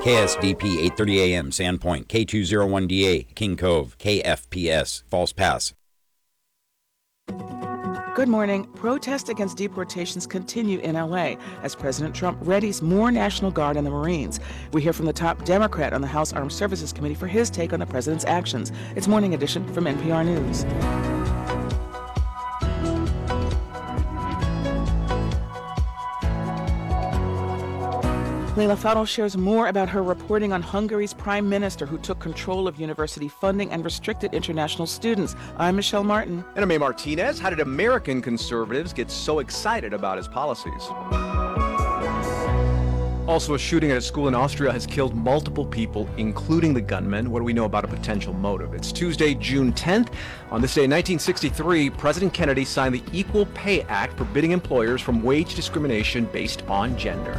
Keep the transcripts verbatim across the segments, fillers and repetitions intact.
K S D P eight thirty A M, Sandpoint, K two oh one D A, King Cove, K F P S, Falls Pass. Good morning. Protests against deportations continue in L A as President Trump readies more National Guard and the Marines. We hear from the top Democrat on the House Armed Services Committee for his take on the president's actions. It's Morning Edition from N P R News. Leila Fadel shares more about her reporting on Hungary's prime minister who took control of university funding and restricted international students. I'm Michelle Martin. And I'm A. Martinez. How did American conservatives get so excited about his policies? Also, a shooting at a school in Austria has killed multiple people, including the gunman. What do we know about a potential motive? It's Tuesday, June tenth. On this day in nineteen sixty-three, President Kennedy signed the Equal Pay Act, forbidding employers from wage discrimination based on gender.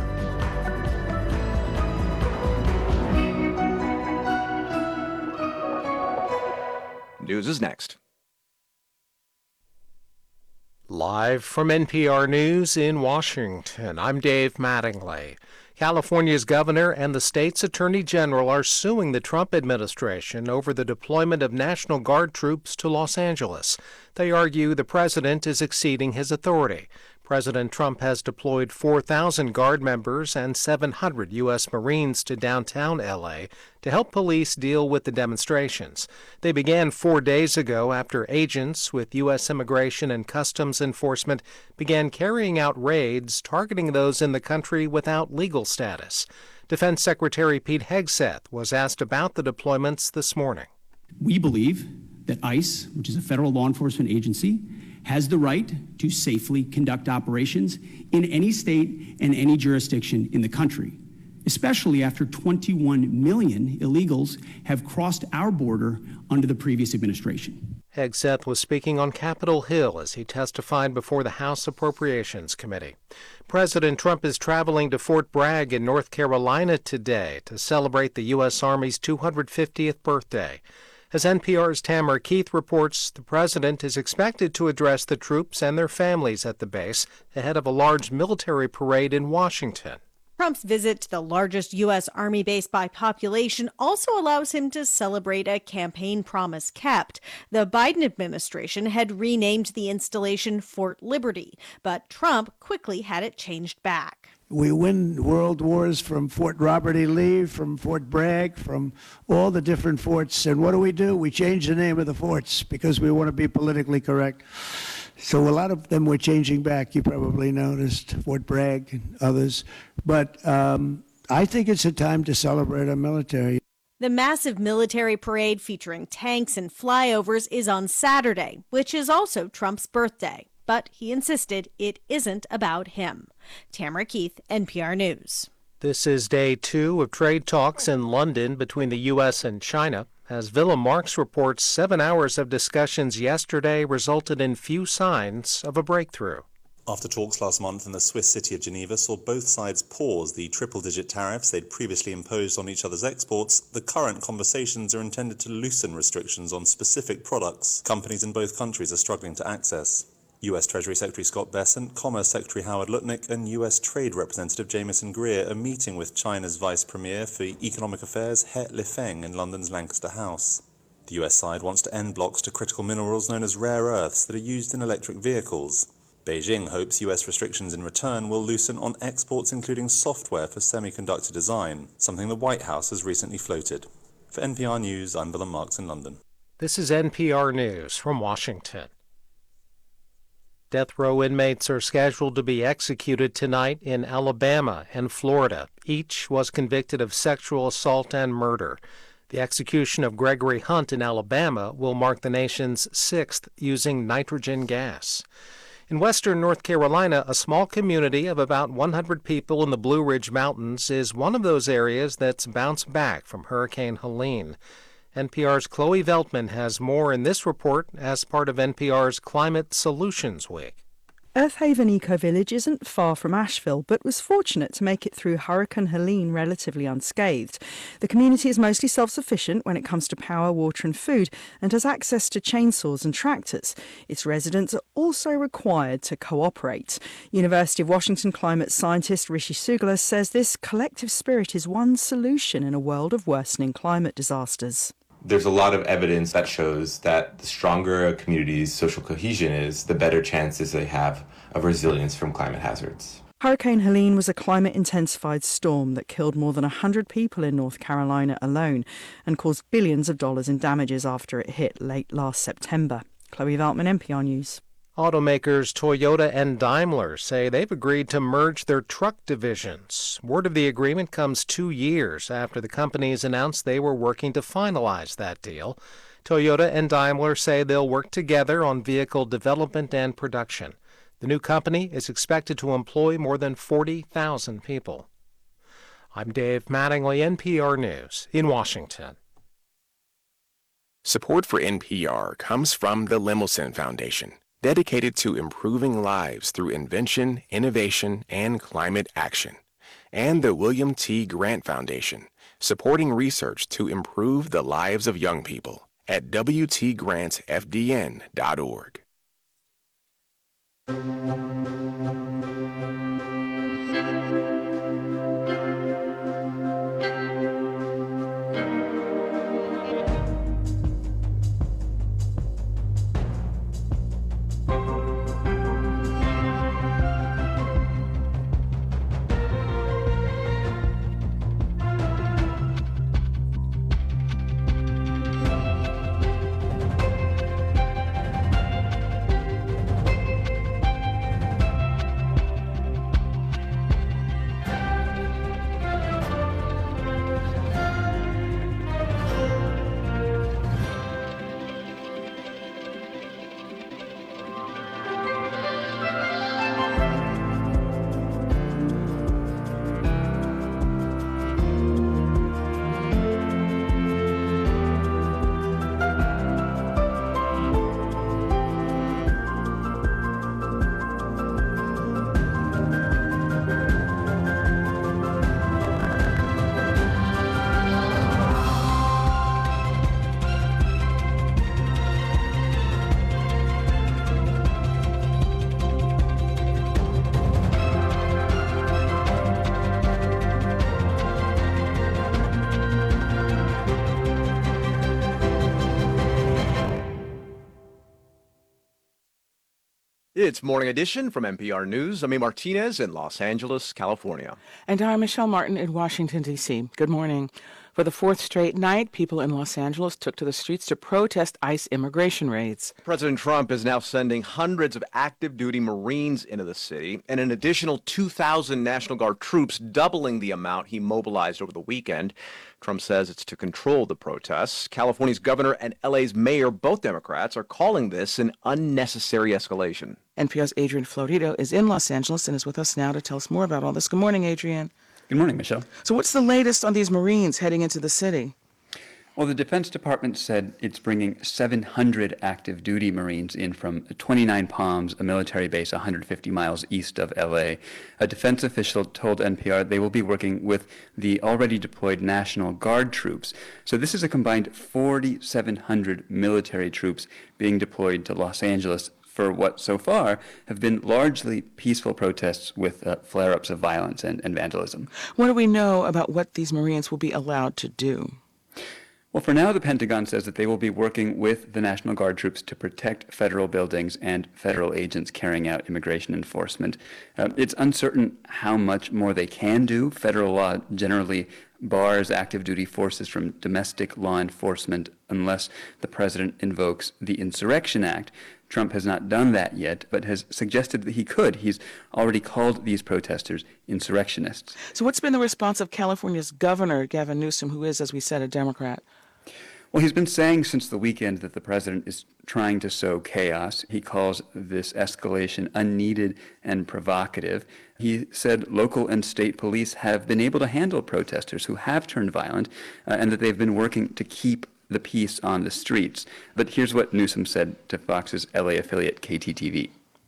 News is next. Live from N P R News in Washington, I'm Dave Mattingly. California's governor and the state's attorney general are suing the Trump administration over the deployment of National Guard troops to Los Angeles. They argue the president is exceeding his authority. President Trump has deployed four thousand Guard members and seven hundred U S Marines to downtown L A to help police deal with the demonstrations. They began four days ago after agents with U S Immigration and Customs Enforcement began carrying out raids targeting those in the country without legal status. Defense Secretary Pete Hegseth was asked about the deployments this morning. We believe that ICE, which is a federal law enforcement agency, has the right to safely conduct operations in any state and any jurisdiction in the country, especially after twenty-one million illegals have crossed our border under the previous administration. Hegseth was speaking on Capitol Hill as he testified before the House Appropriations Committee. President Trump is traveling to Fort Bragg in North Carolina today to celebrate the U S Army's two hundred fiftieth birthday. As N P R's Tamara Keith reports, the president is expected to address the troops and their families at the base ahead of a large military parade in Washington. Trump's visit to the largest U S. Army base by population also allows him to celebrate a campaign promise kept. The Biden administration had renamed the installation Fort Liberty, but Trump quickly had it changed back. We win world wars from Fort Robert E. Lee, from Fort Bragg, from all the different forts. And what do we do? We change the name of the forts because we want to be politically correct. So a lot of them were changing back. You probably noticed Fort Bragg and others. But um, I think it's a time to celebrate our military. The massive military parade featuring tanks and flyovers is on Saturday, which is also Trump's birthday. But he insisted it isn't about him. Tamara Keith, N P R News. This is day two of trade talks in London between the U S and China. As Willem Marks reports, seven hours of discussions yesterday resulted in few signs of a breakthrough. After talks last month in the Swiss city of Geneva saw both sides pause the triple-digit tariffs they'd previously imposed on each other's exports, the current conversations are intended to loosen restrictions on specific products companies in both countries are struggling to access. U S Treasury Secretary Scott Bessent, Commerce Secretary Howard Lutnick, and U S Trade Representative Jameson Greer are meeting with China's Vice Premier for Economic Affairs, He Lifeng, in London's Lancaster House. The U S side wants to end blocks to critical minerals known as rare earths that are used in electric vehicles. Beijing hopes U S restrictions in return will loosen on exports including software for semiconductor design, something the White House has recently floated. For N P R News, I'm Willem Marks in London. This is N P R News from Washington. Death row inmates are scheduled to be executed tonight in Alabama and Florida. Each was convicted of sexual assault and murder. The execution of Gregory Hunt in Alabama will mark the nation's sixth using nitrogen gas. In western North Carolina, a small community of about one hundred people in the Blue Ridge Mountains is one of those areas that's bounced back from Hurricane Helene. N P R's Chloe Veltman has more in this report as part of N P R's Climate Solutions Week. Earth Haven Eco Village isn't far from Asheville, but was fortunate to make it through Hurricane Helene relatively unscathed. The community is mostly self-sufficient when it comes to power, water and food, and has access to chainsaws and tractors. Its residents are also required to cooperate. University of Washington climate scientist Rishi Sugala says this collective spirit is one solution in a world of worsening climate disasters. There's a lot of evidence that shows that the stronger a community's social cohesion is, the better chances they have of resilience from climate hazards. Hurricane Helene was a climate-intensified storm that killed more than one hundred people in North Carolina alone and caused billions of dollars in damages after it hit late last September. Chloe Veltman, N P R News. Automakers Toyota and Daimler say they've agreed to merge their truck divisions. Word of the agreement comes two years after the companies announced they were working to finalize that deal. Toyota and Daimler say they'll work together on vehicle development and production. The new company is expected to employ more than forty thousand people. I'm Dave Mattingly, N P R News in Washington. Support for N P R comes from the Lemelson Foundation, dedicated to improving lives through invention, innovation, and climate action. And the William T. Grant Foundation, supporting research to improve the lives of young people at w t grant f d n dot org. It's Morning Edition from N P R News. I'm A. Martinez in Los Angeles, California. And I'm Michelle Martin in Washington, D C Good morning. For the fourth straight night, people in Los Angeles took to the streets to protest ICE immigration raids. President Trump is now sending hundreds of active duty Marines into the city and an additional two thousand National Guard troops, doubling the amount he mobilized over the weekend. Trump says it's to control the protests. California's governor and L A's mayor, both Democrats, are calling this an unnecessary escalation. N P R's Adrian Florido is in Los Angeles and is with us now to tell us more about all this. Good morning, Adrian. Good morning, Michelle. So what's the latest on these Marines heading into the city? Well, the Defense Department said it's bringing seven hundred active duty Marines in from twenty-nine Palms, a military base one hundred fifty miles east of L A. A defense official told N P R they will be working with the already deployed National Guard troops. So this is a combined four thousand seven hundred military troops being deployed to Los Angeles for what so far have been largely peaceful protests with uh, flare-ups of violence and, and vandalism. What do we know about what these Marines will be allowed to do? Well, for now, the Pentagon says that they will be working with the National Guard troops to protect federal buildings and federal agents carrying out immigration enforcement. Uh, it's uncertain how much more they can do. Federal law generally bars active duty forces from domestic law enforcement unless the president invokes the Insurrection Act. Trump has not done that yet, but has suggested that he could. He's already called these protesters insurrectionists. So what's been the response of California's governor, Gavin Newsom, who is, as we said, a Democrat? Well, he's been saying since the weekend that the president is trying to sow chaos. He calls this escalation unneeded and provocative. He said local and state police have been able to handle protesters who have turned violent, uh, and that they've been working to keep the peace on the streets. But here's what Newsom said to Fox's L A affiliate K T T V.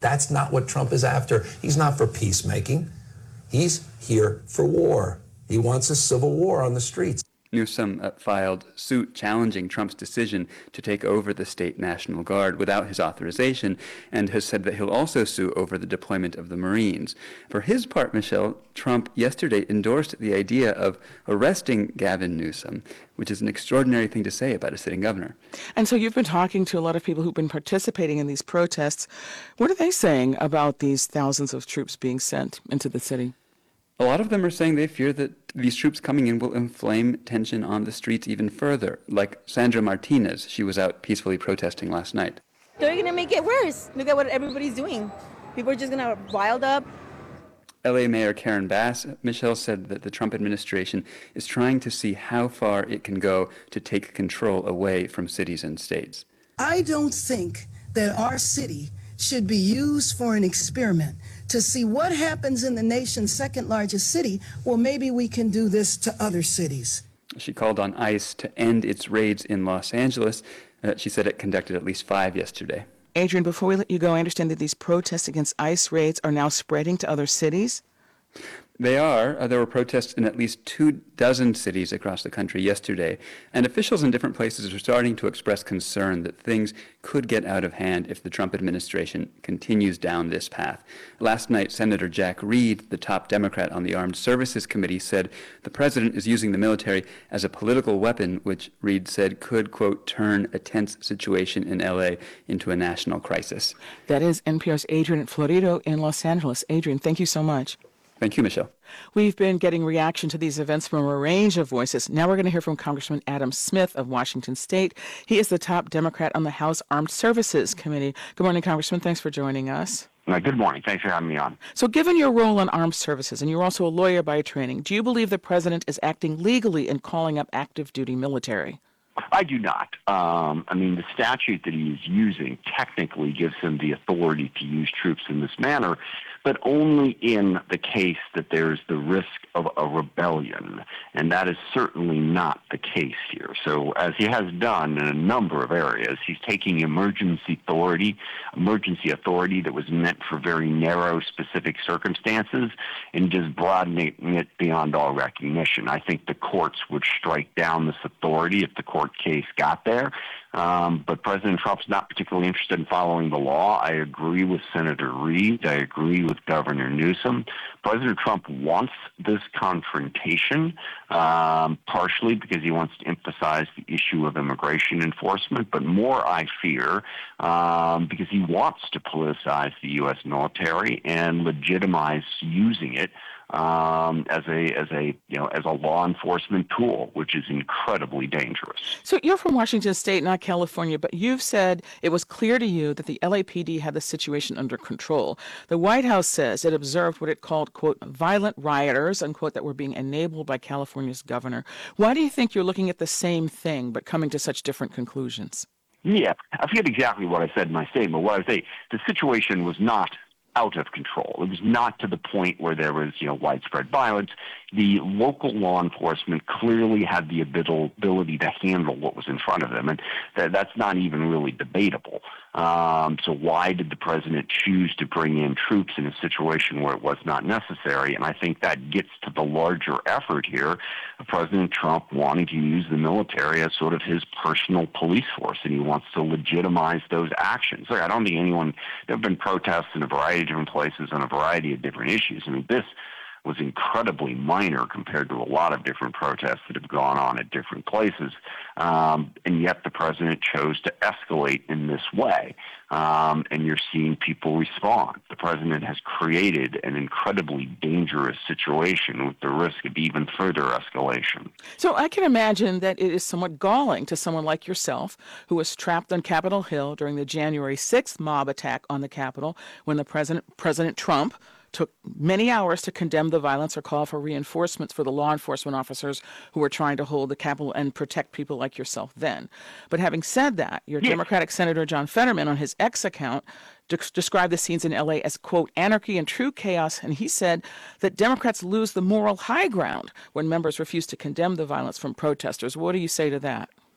That's not what Trump is after. He's not for peacemaking. He's here for war. He wants a civil war on the streets. Newsom uh, filed suit challenging Trump's decision to take over the state National Guard without his authorization, and has said that he'll also sue over the deployment of the Marines. For his part, Michelle, Trump yesterday endorsed the idea of arresting Gavin Newsom, which is an extraordinary thing to say about a sitting governor. And so you've been talking to a lot of people who've been participating in these protests. What are they saying about these thousands of troops being sent into the city? A lot of them are saying they fear that these troops coming in will inflame tension on the streets even further, like Sandra Martinez. She was out peacefully protesting last night. They're going to make it worse. Look at what everybody's doing. People are just going to riled up. L A Mayor Karen Bass, Michelle, said that the Trump administration is trying to see how far it can go to take control away from cities and states. I don't think that our city should be used for an experiment to see what happens in the nation's second largest city. Well, maybe we can do this to other cities. She called on ICE to end its raids in Los Angeles. Uh, she said it conducted at least five yesterday. Adrian, before we let you go, I understand that these protests against ICE raids are now spreading to other cities. They are. Uh, there were protests in at least two dozen cities across the country yesterday, and officials in different places are starting to express concern that things could get out of hand if the Trump administration continues down this path. Last night, Senator Jack Reed, the top Democrat on the Armed Services Committee, said the president is using the military as a political weapon, which Reed said could, quote, turn a tense situation in L A into a national crisis. That is N P R's Adrian Florido in Los Angeles. Adrian, thank you so much. Thank you, Michelle. We've been getting reaction to these events from a range of voices. Now we're going to hear from Congressman Adam Smith of Washington State. He is the top Democrat on the House Armed Services Committee. Good morning, Congressman. Thanks for joining us. Uh, good morning. Thanks for having me on. So given your role on armed services, and you're also a lawyer by training, do you believe the president is acting legally in calling up active duty military? I do not. Um, I mean, the statute that he is using technically gives him the authority to use troops in this manner, but only in the case that there's the risk of a rebellion, and that is certainly not the case here. So as he has done in a number of areas, he's taking emergency authority, emergency authority that was meant for very narrow, specific circumstances, and just broadening it beyond all recognition. I think the courts would strike down this authority if the court case got there. Um, but President Trump's not particularly interested in following the law. I agree with Senator Reed. I agree with Governor Newsom. President Trump wants this confrontation, um, partially because he wants to emphasize the issue of immigration enforcement, but more, I fear, um, because he wants to politicize the U S military and legitimize using it um, as a as a you know as a law enforcement tool, which is incredibly dangerous. So you're from Washington State, not California, but you've said it was clear to you that the L A P D had the situation under control. The White House says it observed what it called, quote, violent rioters, unquote, that were being enabled by California's governor. Why do you think you're looking at the same thing but coming to such different conclusions? Yeah, I forget exactly what I said in my statement. What I would say, the situation was not out of control. It was not to the point where there was, you know, widespread violence. The local law enforcement clearly had the ability to handle what was in front of them, and th- that's not even really debatable. Um, so why did the president choose to bring in troops in a situation where it was not necessary? And I think that gets to the larger effort here of President Trump wanting to use the military as sort of his personal police force, and he wants to legitimize those actions. Like, I don't think anyone, there have been protests in a variety of different places on a variety of different issues. I mean, this was incredibly minor compared to a lot of different protests that have gone on at different places, um, and yet the president chose to escalate in this way, um, and you're seeing people respond. The president has created an incredibly dangerous situation with the risk of even further escalation. So I can imagine that it is somewhat galling to someone like yourself, who was trapped on Capitol Hill during the January sixth mob attack on the Capitol when the president, President Trump, took many hours to condemn the violence or call for reinforcements for the law enforcement officers who were trying to hold the Capitol and protect people like yourself then. But having said that, your yeah. Democratic Senator John Fetterman on his X account de- described the scenes in L A as, quote, anarchy and true chaos, and he said that Democrats lose the moral high ground when members refuse to condemn the violence from protesters. What do you say to that?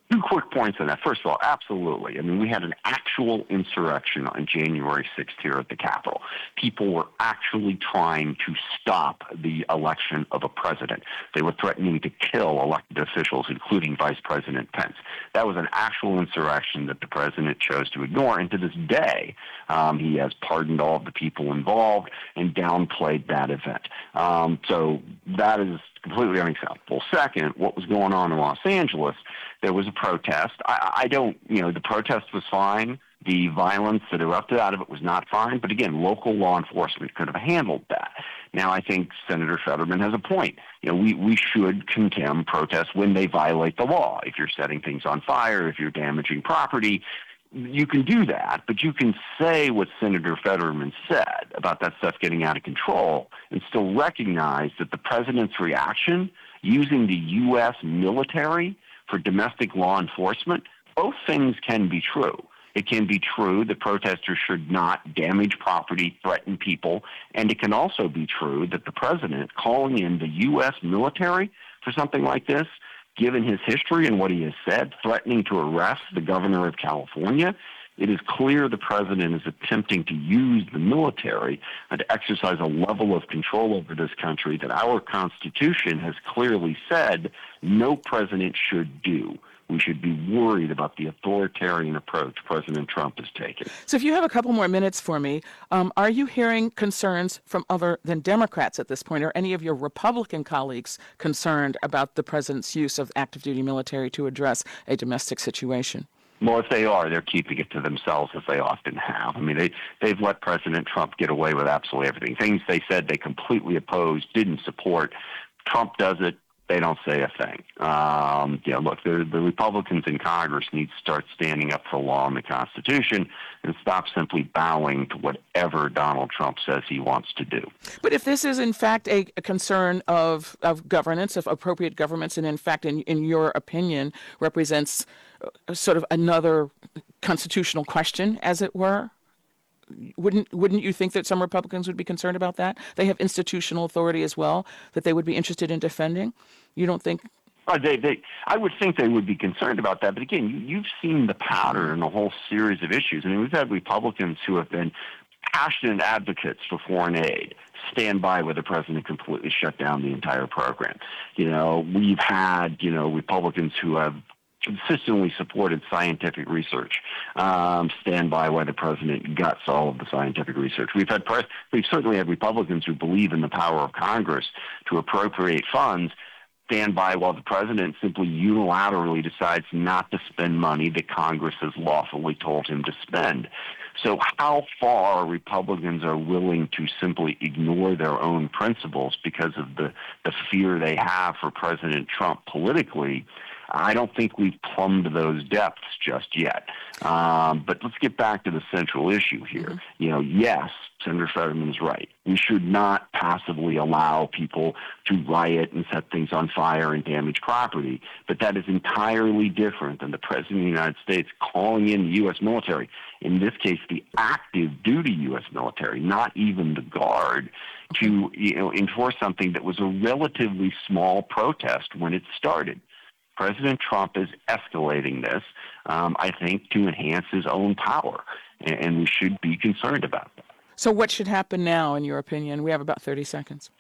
Two quick points on that. First of all, absolutely. I mean, we had an actual insurrection on January sixth here at the Capitol. People were actually trying to stop the election of a president. They were threatening to kill elected officials, including Vice President Pence. That was an actual insurrection that the president chose to ignore. And to this day, um, he has pardoned all of the people involved and downplayed that event. Um, so that is completely unacceptable. Second, what was going on in Los Angeles, there was a protest. I, I don't, you know, the protest was fine. The violence that erupted out of it was not fine. But again, local law enforcement could have handled that. Now, I think Senator Fetterman has a point. You know, we, we should condemn protests when they violate the law. If you're setting things on fire, if you're damaging property, you can do that, but you can say what Senator Fetterman said about that stuff getting out of control and still recognize that the president's reaction using the U S military for domestic law enforcement, both things can be true. It can be true that protesters should not damage property, threaten people, and it can also be true that the president calling in the U S military for something like this, given his history and what he has said, threatening to arrest the governor of California, it is clear the president is attempting to use the military to exercise a level of control over this country that our Constitution has clearly said no president should do. We should be worried about the authoritarian approach President Trump is taking. So if you have a couple more minutes for me, um, are you hearing concerns from other than Democrats at this point? Are any of your Republican colleagues concerned about the president's use of active duty military to address a domestic situation? Well, if they are, they're keeping it to themselves, as they often have. I mean, they, they've let President Trump get away with absolutely everything. Things they said they completely opposed, didn't support. Trump does it. They don't say a thing. Um, yeah, look, the, the Republicans in Congress need to start standing up for law and the Constitution and stop simply bowing to whatever Donald Trump says he wants to do. But if this is, in fact, a, a concern of, of governance, of appropriate governments, and in fact, in, in your opinion, represents uh, sort of another constitutional question, as it were, Wouldn't wouldn't you think that some Republicans would be concerned about that? They have institutional authority as well that they would be interested in defending. You don't think? Uh, they, they, I would think they would be concerned about that. But again, you, you've seen the pattern in a whole series of issues. I mean, we've had Republicans who have been passionate advocates for foreign aid stand by where the president completely shut down the entire program. You know, we've had, you know, Republicans who have consistently supported scientific research, um, stand by while the president guts all of the scientific research. We've had pres- we've certainly had Republicans who believe in the power of Congress to appropriate funds, stand by while the president simply unilaterally decides not to spend money that Congress has lawfully told him to spend. So how far Republicans are willing to simply ignore their own principles because of the, the fear they have for President Trump politically, I don't think we've plumbed those depths just yet. Um, but let's get back to the central issue here. Mm-hmm. You know, yes, Senator Fetterman is right. We should not passively allow people to riot and set things on fire and damage property. But that is entirely different than the President of the United States calling in the U S military, in this case, the active duty U S military, not even the Guard, to, you know, enforce something that was a relatively small protest when it started. President Trump is escalating this, um, I think, to enhance his own power, and, and we should be concerned about that. So what should happen now, in your opinion? We have about thirty seconds.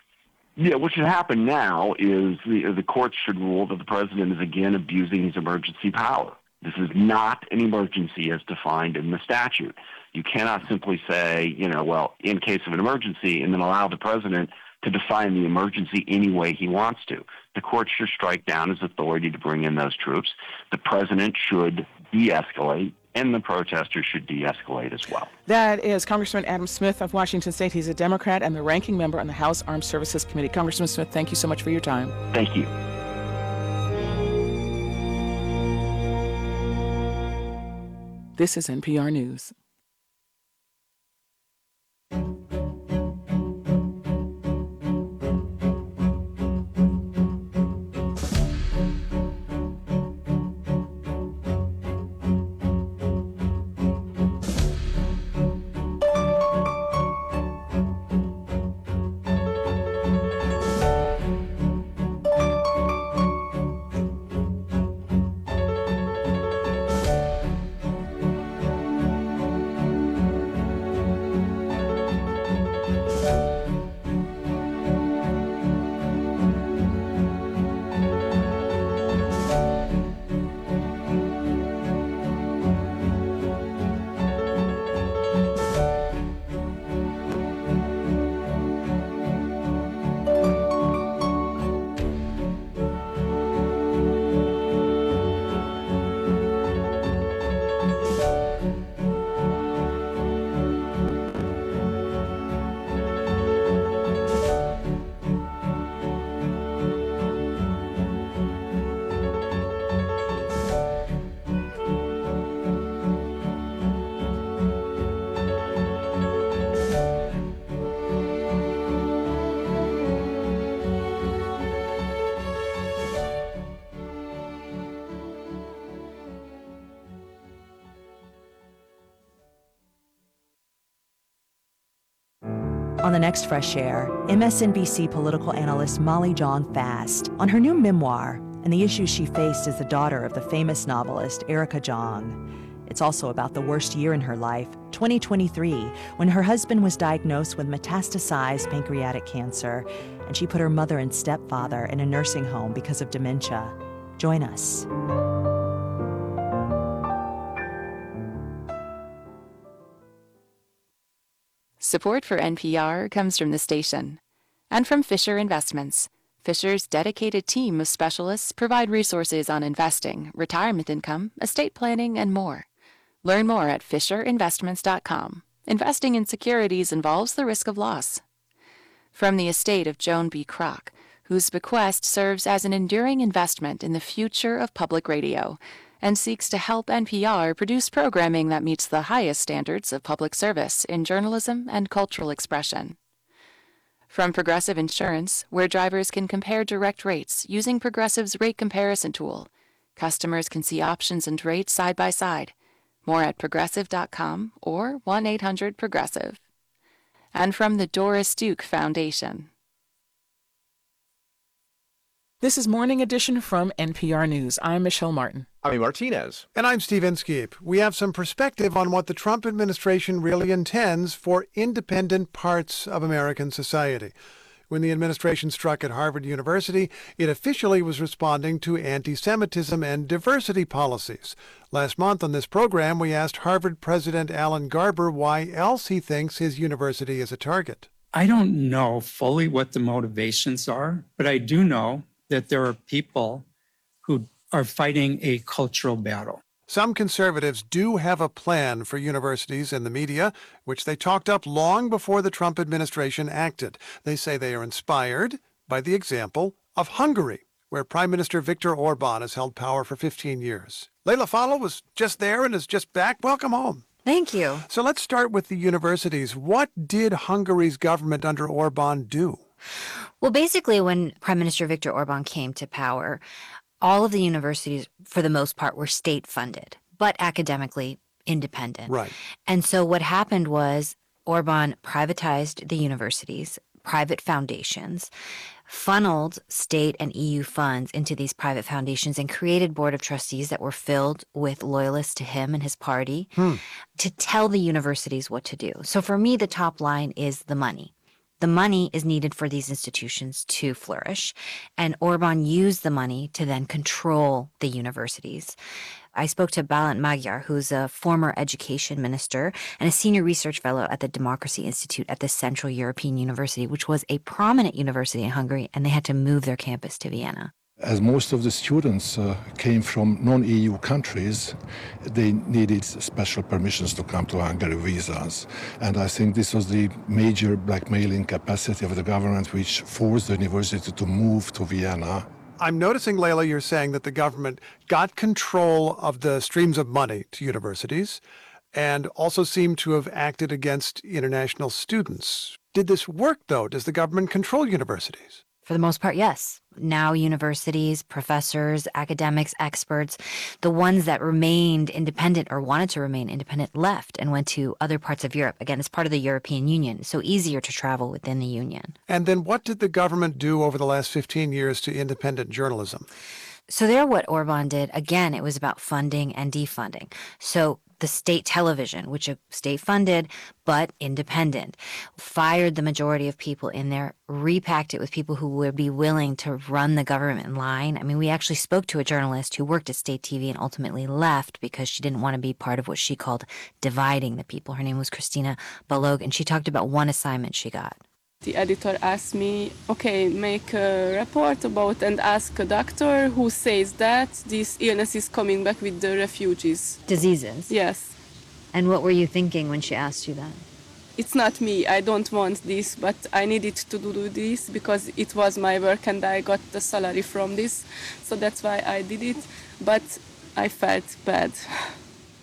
Yeah, what should happen now is the, the courts should rule that the president is again abusing his emergency power. This is not an emergency as defined in the statute. You cannot simply say, you know, well, in case of an emergency, and then allow the president to define the emergency any way he wants to. The court should strike down his authority to bring in those troops. The president should de-escalate, and the protesters should de-escalate as well. That is Congressman Adam Smith of Washington State. He's a Democrat and the ranking member on the House Armed Services Committee. Congressman Smith, thank you so much for your time. Thank you. This is N P R News. On the next Fresh Air, M S N B C political analyst Molly Jong Fast on her new memoir and the issues she faced as the daughter of the famous novelist Erica Jong. It's also about the worst year in her life, twenty twenty-three, when her husband was diagnosed with metastasized pancreatic cancer, and she put her mother and stepfather in a nursing home because of dementia. Join us. Support for N P R comes from the station and from Fisher Investments. Fisher's dedicated team of specialists provide resources on investing, retirement income, estate planning, and more. Learn more at fisher investments dot com. Investing in securities involves the risk of loss. From the estate of Joan B. Kroc, whose bequest serves as an enduring investment in the future of public radio and seeks to help N P R produce programming that meets the highest standards of public service in journalism and cultural expression. From Progressive Insurance, where drivers can compare direct rates using Progressive's rate comparison tool. Customers can see options and rates side by side. More at progressive dot com or one eight hundred progressive. And from the Doris Duke Foundation. This is Morning Edition from N P R News. I'm Michelle Martin. I'm Martinez. And I'm Steve Inskeep. We have some perspective on what the Trump administration really intends for independent parts of American society. When the administration struck at Harvard University, it officially was responding to anti-Semitism and diversity policies. Last month on this program, we asked Harvard President Alan Garber why else he thinks his university is a target. I don't know fully what the motivations are, but I do know that there are people who are fighting a cultural battle. Some conservatives do have a plan for universities and the media, which they talked up long before the Trump administration acted. They say they are inspired by the example of Hungary, where Prime Minister Viktor Orban has held power for fifteen years. Leila Fadel was just there and is just back. Welcome home. Thank you. So let's start with the universities. What did Hungary's government under Orban do? Well, basically, when Prime Minister Viktor Orban came to power, all of the universities, for the most part, were state-funded, but academically independent. Right. And so what happened was Orban privatized the universities, private foundations, funneled state and E U funds into these private foundations, and created board of trustees that were filled with loyalists to him and his party hmm. to tell the universities what to do. So for me, the top line is the money. The money is needed for these institutions to flourish, and Orban used the money to then control the universities. I spoke to Balint Magyar, who's a former education minister and a senior research fellow at the Democracy Institute at the Central European University, which was a prominent university in Hungary, and they had to move their campus to Vienna. As most of the students uh, came from non-E U countries, they needed special permissions to come to Hungary, visas. And I think this was the major blackmailing capacity of the government, which forced the university to move to Vienna. I'm noticing, Leila, you're saying that the government got control of the streams of money to universities and also seemed to have acted against international students. Did this work, though? Does the government control universities? For the most part, yes. Now universities, professors, academics, experts, the ones that remained independent or wanted to remain independent left and went to other parts of Europe. Again, it's part of the European Union, so easier to travel within the Union. And then what did the government do over the last fifteen years to independent journalism? So there, what Orban did, again, it was about funding and defunding. So the state television, which is state-funded but independent, fired the majority of people in there, repacked it with people who would be willing to run the government line. I mean, we actually spoke to a journalist who worked at state T V and ultimately left because she didn't want to be part of what she called dividing the people. Her name was Christina Balog, and she talked about one assignment she got. The editor asked me, okay, make a report about and ask a doctor who says that this illness is coming back with the refugees. Diseases? Yes. And what were you thinking when she asked you that? It's not me. I don't want this, but I needed to do this because it was my work and I got the salary from this. So that's why I did it. But I felt bad.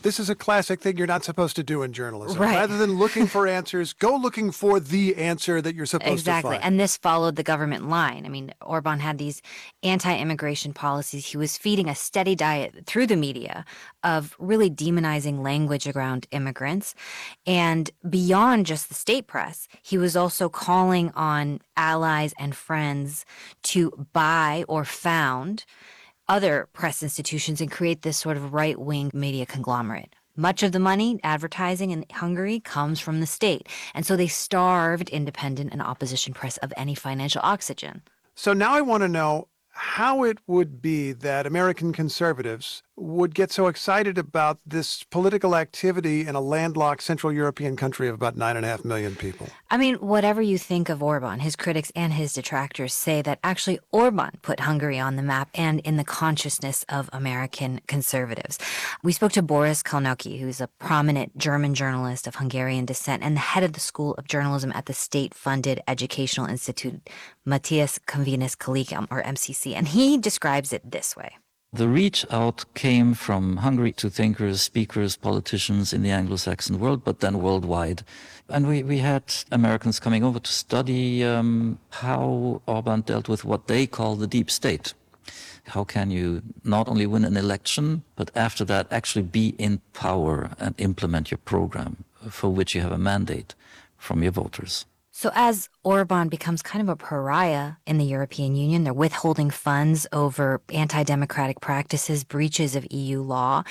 This is a classic thing you're not supposed to do in journalism. Right. Rather than looking for answers, go looking for the answer that you're supposed Exactly. to find. And this followed the government line. I mean, Orban had these anti-immigration policies. He was feeding a steady diet through the media of really demonizing language around immigrants. And beyond just the state press, he was also calling on allies and friends to buy or found other press institutions and create this sort of right-wing media conglomerate. Much of the money, advertising in Hungary, comes from the state. And so they starved independent and opposition press of any financial oxygen. So now I want to know how it would be that American conservatives would get so excited about this political activity in a landlocked Central European country of about nine and a half million people. I mean, whatever you think of Orban, his critics and his detractors say that actually Orban put Hungary on the map and in the consciousness of American conservatives. We spoke to Boris Kalnoky, who's a prominent German journalist of Hungarian descent and the head of the School of Journalism at the state-funded Educational Institute, Matthias Convenis Collegium, or M C C, and he describes it this way. The reach out came from Hungary to thinkers, speakers, politicians in the Anglo-Saxon world, but then worldwide. And we, we had Americans coming over to study um, how Orban dealt with what they call the deep state. How can you not only win an election, but after that actually be in power and implement your program for which you have a mandate from your voters? So as Orban becomes kind of a pariah in the European Union, they're withholding funds over anti-democratic practices, breaches of E U law.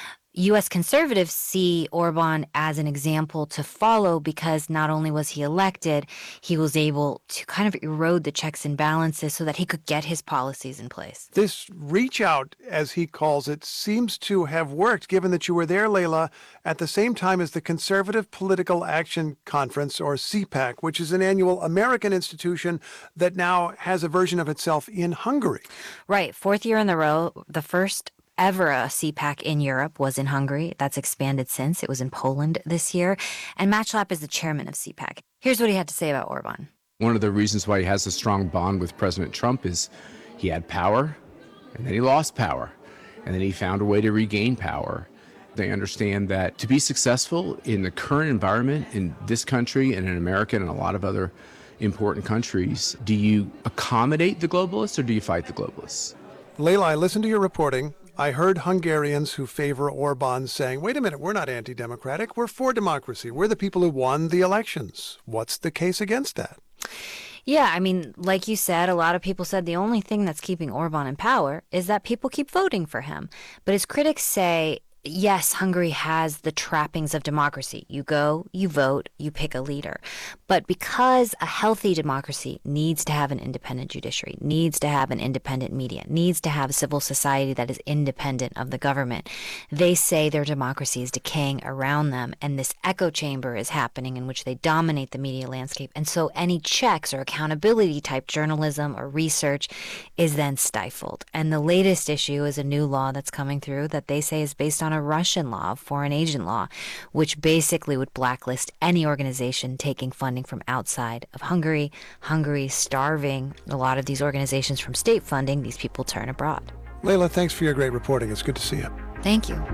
U S conservatives see Orban as an example to follow because not only was he elected, he was able to kind of erode the checks and balances so that he could get his policies in place. This reach out, as he calls it, seems to have worked, given that you were there, Leila, at the same time as the Conservative Political Action Conference, or C PAC, which is an annual American institution that now has a version of itself in Hungary. Right. Fourth year in a row, the first ever a C PAC in Europe was in Hungary. That's expanded since. It was in Poland this year. And Matchlap is the chairman of C PAC. Here's what he had to say about Orban. One of the reasons why he has a strong bond with President Trump is he had power, and then he lost power, and then he found a way to regain power. They understand that to be successful in the current environment in this country and in America and a lot of other important countries, do you accommodate the globalists or do you fight the globalists? Leila, I listened to your reporting. I heard Hungarians who favor Orban saying, wait a minute, we're not anti-democratic, we're for democracy. We're the people who won the elections. What's the case against that? Yeah, I mean, like you said, a lot of people said the only thing that's keeping Orban in power is that people keep voting for him. But his critics say, yes, Hungary has the trappings of democracy. You go, you vote, you pick a leader. But because a healthy democracy needs to have an independent judiciary, needs to have an independent media, needs to have a civil society that is independent of the government, they say their democracy is decaying around them, and this echo chamber is happening in which they dominate the media landscape. And so any checks or accountability type journalism or research is then stifled. And the latest issue is a new law that's coming through that they say is based on a Russian law, foreign agent law, which basically would blacklist any organization taking funding from outside of Hungary. Hungary starving a lot of these organizations from state funding. These people turn abroad. Leila, thanks for your great reporting. It's good to see you. Thank you.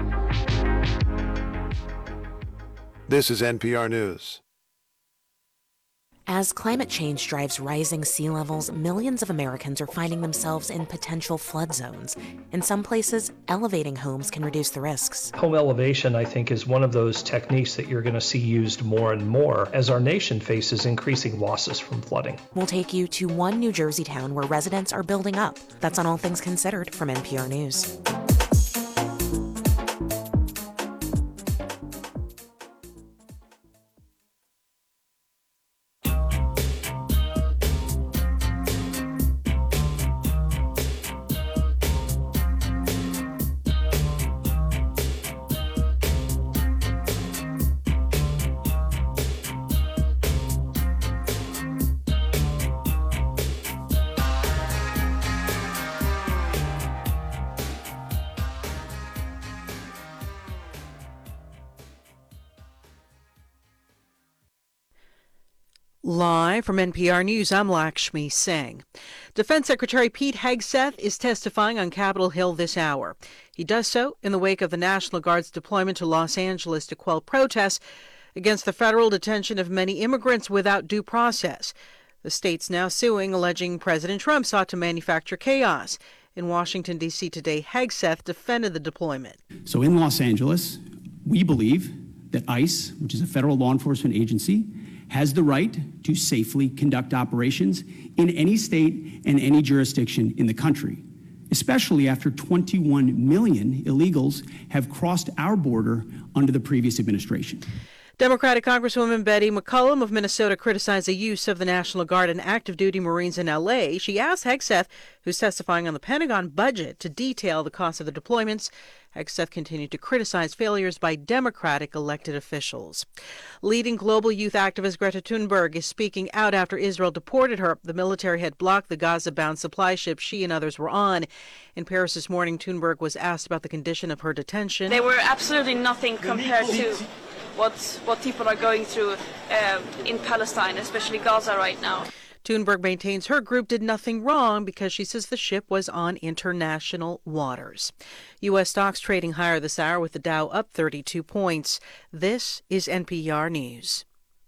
This is N P R News. As climate change drives rising sea levels, millions of Americans are finding themselves in potential flood zones. In some places, elevating homes can reduce the risks. Home elevation, I think, is one of those techniques that you're going to see used more and more as our nation faces increasing losses from flooding. We'll take you to one New Jersey town where residents are building up. That's on All Things Considered from N P R News. Live from N P R News, I'm Lakshmi Singh. Defense Secretary Pete Hegseth is testifying on Capitol Hill this hour. He does so in the wake of the National Guard's deployment to Los Angeles to quell protests against the federal detention of many immigrants without due process. The state's now suing, alleging President Trump sought to manufacture chaos. In Washington, D C today, Hegseth defended the deployment. So in Los Angeles, we believe that ICE, which is a federal law enforcement agency, has the right to safely conduct operations in any state and any jurisdiction in the country, especially after twenty-one million illegals have crossed our border under the previous administration. Democratic Congresswoman Betty McCollum of Minnesota criticized the use of the National Guard and active duty Marines in L A. She asked Hegseth, who's testifying on the Pentagon budget, to detail the cost of the deployments. Hegseth continued to criticize failures by Democratic elected officials. Leading global youth activist Greta Thunberg is speaking out after Israel deported her. The military had blocked the Gaza-bound supply ship she and others were on. In Paris this morning, Thunberg was asked about the condition of her detention. They were absolutely nothing compared to what what people are going through um, in Palestine, especially Gaza right now. Thunberg maintains her group did nothing wrong because she says the ship was on international waters. U S stocks trading higher this hour with the Dow up thirty-two points. This is N P R News.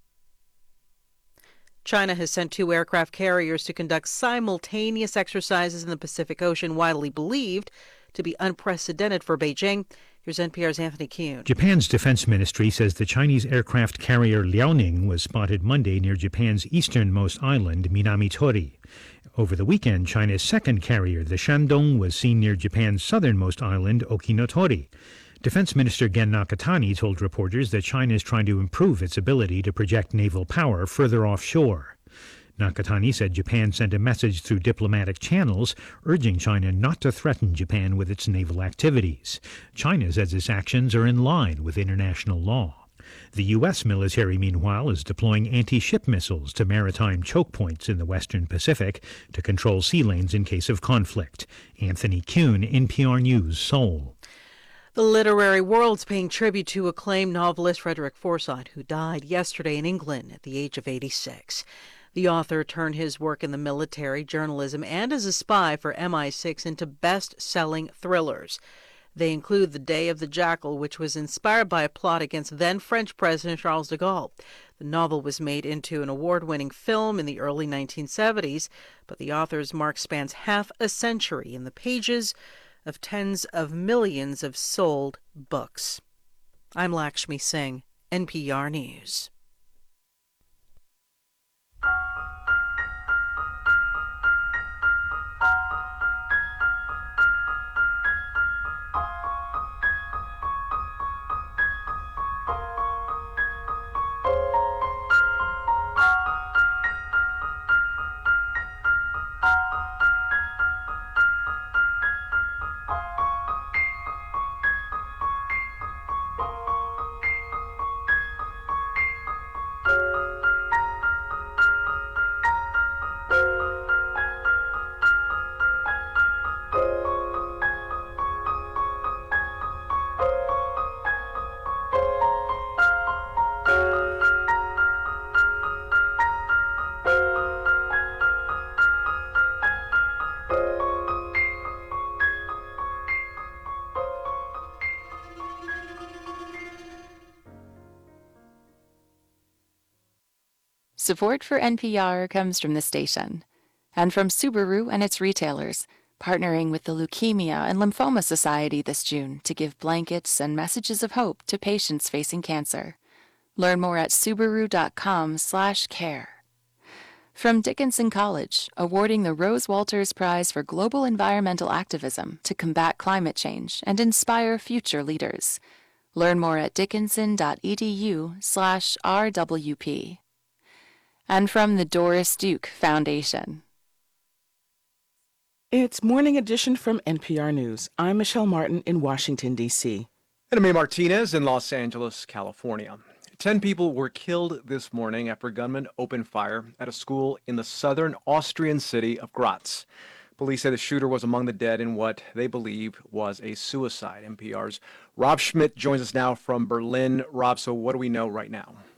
China has sent two aircraft carriers to conduct simultaneous exercises in the Pacific Ocean, widely believed to be unprecedented for Beijing. Here's N P R's Anthony Kuhn. Japan's defense ministry says the Chinese aircraft carrier Liaoning was spotted Monday near Japan's easternmost island, Minamitori. Over the weekend, China's second carrier, the Shandong, was seen near Japan's southernmost island, Okinotori. Defense Minister Gen Nakatani told reporters that China is trying to improve its ability to project naval power further offshore. Nakatani said Japan sent a message through diplomatic channels urging China not to threaten Japan with its naval activities. China says its actions are in line with international law. The U S military, meanwhile, is deploying anti-ship missiles to maritime choke points in the western Pacific to control sea lanes in case of conflict. Anthony Kuhn, N P R News, Seoul. The literary world's paying tribute to acclaimed novelist Frederick Forsyth, who died yesterday in England at the age of eighty-six. The author turned his work in the military, journalism, and as a spy for M I six into best-selling thrillers. They include The Day of the Jackal, which was inspired by a plot against then-French President Charles de Gaulle. The novel was made into an award-winning film in the early nineteen seventies, but the author's mark spans half a century in the pages of tens of millions of sold books. I'm Lakshmi Singh, N P R News. Support for N P R comes from the station and from Subaru and its retailers, partnering with the Leukemia and Lymphoma Society this June to give blankets and messages of hope to patients facing cancer. Learn more at subaru.com slash care. From Dickinson College, awarding the Rose Walters Prize for Global Environmental Activism to combat climate change and inspire future leaders. Learn more at dickinson.edu slash RWP. And from the Doris Duke Foundation. It's Morning Edition from N P R News. I'm Michelle Martin in Washington, D C. And I'm Martinez in Los Angeles, California. Ten people were killed this morning after gunmen opened fire at a school in the southern Austrian city of Graz. Police say the shooter was among the dead in what they believe was a suicide. N P R's Rob Schmidt joins us now from Berlin. Rob, so what do we know right now?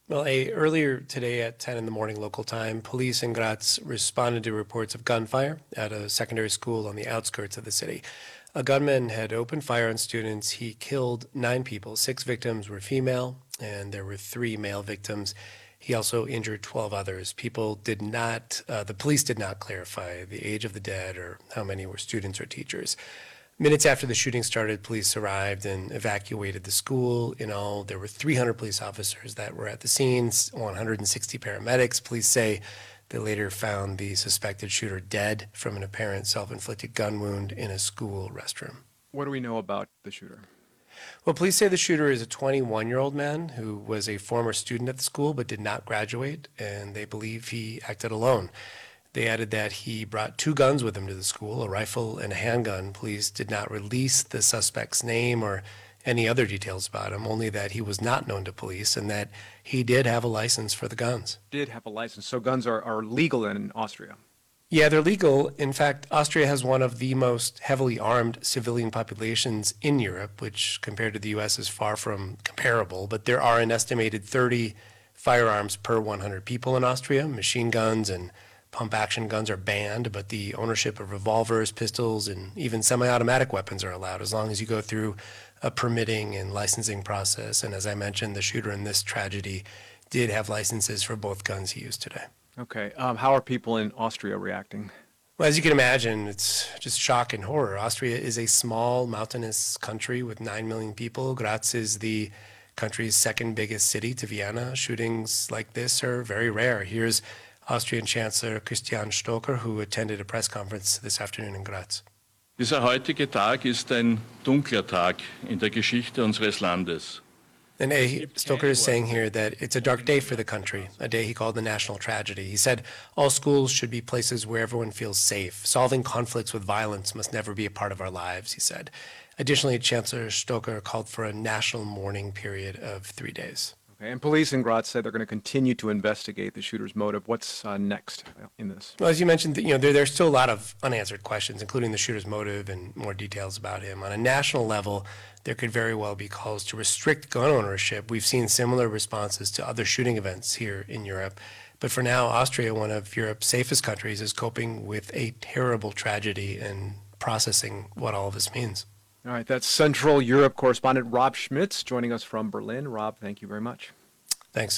Well, a, earlier today at ten in the morning local time, police in Graz responded to reports of gunfire at a secondary school on the outskirts of the city. A gunman had opened fire on students. He killed nine people. Six victims were female, and there were three male victims. He also injured twelve others. People did not, uh, the police did not clarify the age of the dead or how many were students or teachers. Minutes after the shooting started, police arrived and evacuated the school. In all, there were three hundred police officers that were at the scene, one hundred sixty paramedics. Police say they later found the suspected shooter dead from an apparent self-inflicted gun wound in a school restroom. What do we know about the shooter? Well, police say the shooter is a twenty-one-year-old man who was a former student at the school but did not graduate, and they believe he acted alone. They added that he brought two guns with him to the school, a rifle and a handgun. Police did not release the suspect's name or any other details about him, only that he was not known to police and that he did have a license for the guns. Did have a license, so guns are, are legal in Austria. Yeah, they're legal. In fact, Austria has one of the most heavily armed civilian populations in Europe, which compared to the U S is far from comparable, but there are an estimated thirty firearms per one hundred people in Austria. Machine guns and pump-action guns are banned, but the ownership of revolvers, pistols, and even semi-automatic weapons are allowed as long as you go through a permitting and licensing process. And as I mentioned, the shooter in this tragedy did have licenses for both guns he used today. Okay. Um, how are people in Austria reacting? Well, as you can imagine, it's just shock and horror. Austria is a small, mountainous country with nine million people. Graz is the country's second biggest city to Vienna. Shootings like this are very rare. Here's Austrian Chancellor Christian Stocker, who attended a press conference this afternoon in Graz. Dieser heutige Tag ist ein dunkler Tag in der Geschichte unseres Landes. And A, Stoker is saying here that it's a dark day for the country, a day he called the national tragedy. He said all schools should be places where everyone feels safe. Solving conflicts with violence must never be a part of our lives, he said. Additionally, Chancellor Stocker called for a national mourning period of three days. Okay, and police in Graz said they're going to continue to investigate the shooter's motive. What's uh, next in this? Well, as you mentioned, you know, there, there's still a lot of unanswered questions, including the shooter's motive and more details about him. On a national level, there could very well be calls to restrict gun ownership. We've seen similar responses to other shooting events here in Europe. But for now, Austria, one of Europe's safest countries, is coping with a terrible tragedy and processing what all of this means. All right, that's Central Europe correspondent Rob Schmitz joining us from Berlin. Rob, thank you very much. Thanks.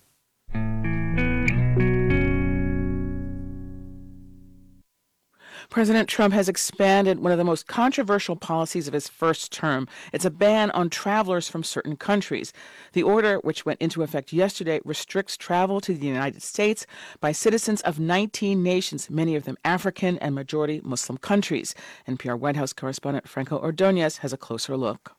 President Trump has expanded one of the most controversial policies of his first term. It's a ban on travelers from certain countries. The order, which went into effect yesterday, restricts travel to the United States by citizens of nineteen nations, many of them African and majority Muslim countries. N P R White House correspondent Franco Ordonez has a closer look.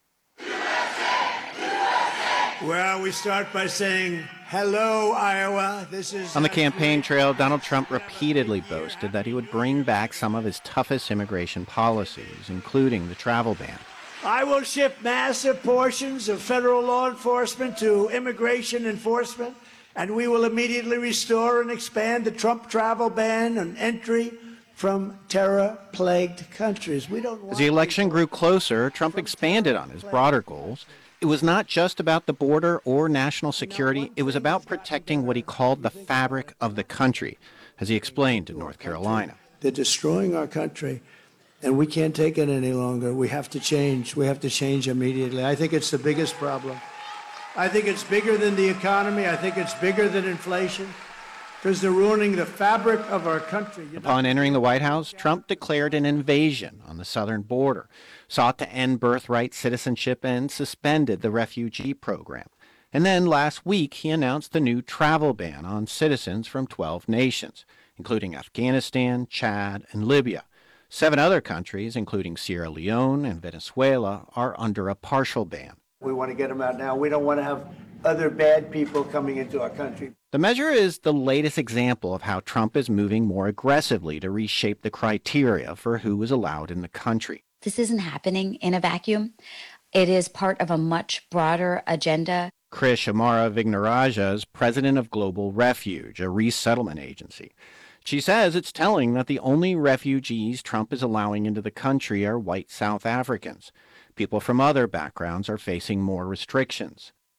Well, we start by saying, hello, Iowa. This is... On the campaign trail, Donald Trump repeatedly boasted that he would bring back some of his toughest immigration policies, including the travel ban. I will shift massive portions of federal law enforcement to immigration enforcement, and we will immediately restore and expand the Trump travel ban on entry from terror-plagued countries. We don't want... As the election grew closer, Trump expanded on his broader goals. It was not just about the border or national security. It was about protecting what he called the fabric of the country, as he explained to North Carolina. They're destroying our country, and we can't take it any longer. We have to change. We have to change immediately. I think it's the biggest problem. I think it's bigger than the economy. I think it's bigger than inflation, because they're ruining the fabric of our country. You know? Upon entering the White House, Trump declared an invasion on the southern border, sought to end birthright citizenship, and suspended the refugee program. And then last week, he announced the new travel ban on citizens from twelve nations, including Afghanistan, Chad, and Libya. Seven other countries, including Sierra Leone and Venezuela, are under a partial ban. We want to get them out now. We don't want to have other bad people coming into our country. The measure is the latest example of how Trump is moving more aggressively to reshape the criteria for who is allowed in the country. This isn't happening in a vacuum. It is part of a much broader agenda. Krish Amara Vignaraja is president of Global Refuge, a resettlement agency. She says it's telling that the only refugees Trump is allowing into the country are white South Africans. People from other backgrounds are facing more restrictions.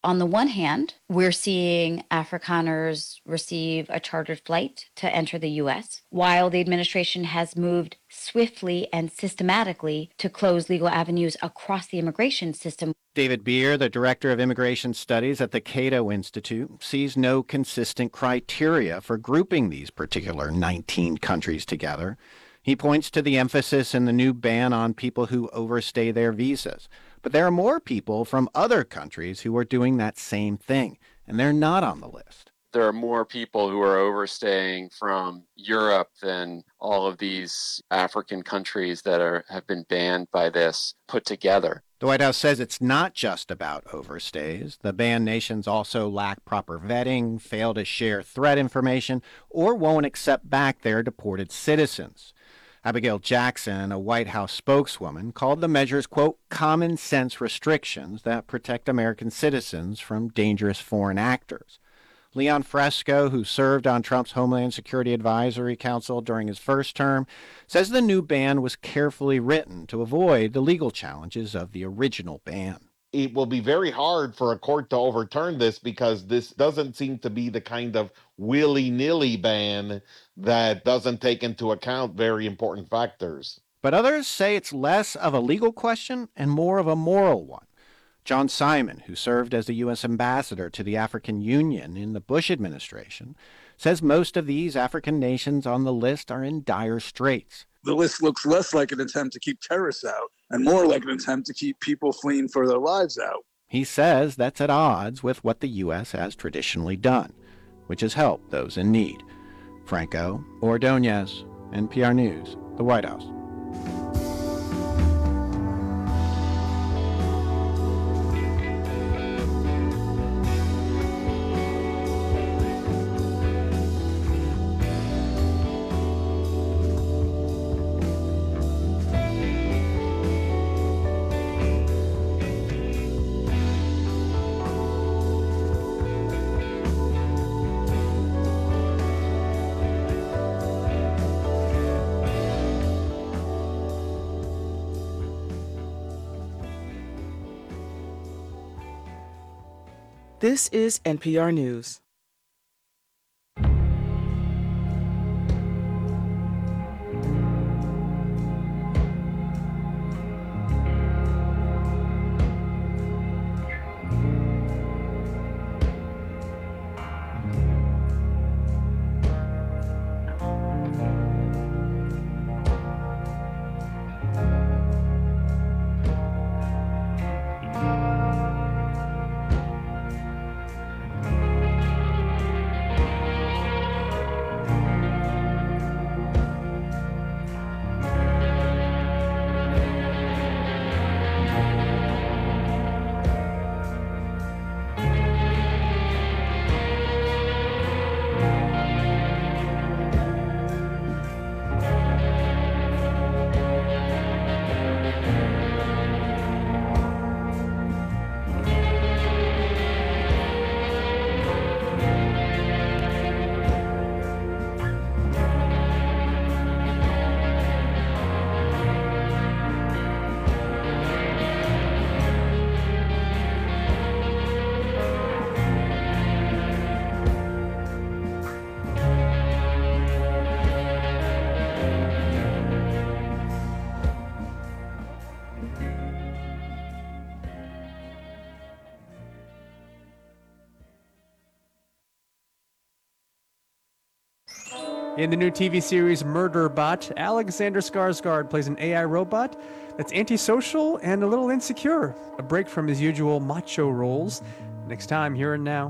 On the one hand, we're seeing Afrikaners receive a chartered flight to enter the U S, while the administration has moved swiftly and systematically to close legal avenues across the immigration system. David Beer, the director of immigration studies at the Cato Institute, sees no consistent criteria for grouping these particular nineteen countries together. He points to the emphasis in the new ban on people who overstay their visas. But there are more people from other countries who are doing that same thing, and they're not on the list. There are more people who are overstaying from Europe than all of these African countries that are have been banned by this put together. The White House says it's not just about overstays. The banned nations also lack proper vetting, fail to share threat information, or won't accept back their deported citizens. Abigail Jackson, a White House spokeswoman, called the measures, quote, common sense restrictions that protect American citizens from dangerous foreign actors. Leon Fresco, who served on Trump's Homeland Security Advisory Council during his first term, says the new ban was carefully written to avoid the legal challenges of the original ban. It will be very hard for a court to overturn this because this doesn't seem to be the kind of willy-nilly ban that doesn't take into account very important factors. But others say it's less of a legal question and more of a moral one. John Simon, who served as the U S ambassador to the African Union in the Bush administration, says most of these African nations on the list are in dire straits. The list looks less like an attempt to keep terrorists out and more like an attempt to keep people fleeing for their lives out. He says that's at odds with what the U S has traditionally done, which has helped those in need. Franco Ordonez, N P R News, the White House. This is N P R News. In the new T V series Murderbot, Alexander Skarsgård plays an A I robot that's antisocial and a little insecure, a break from his usual macho roles. Next time, Here and Now.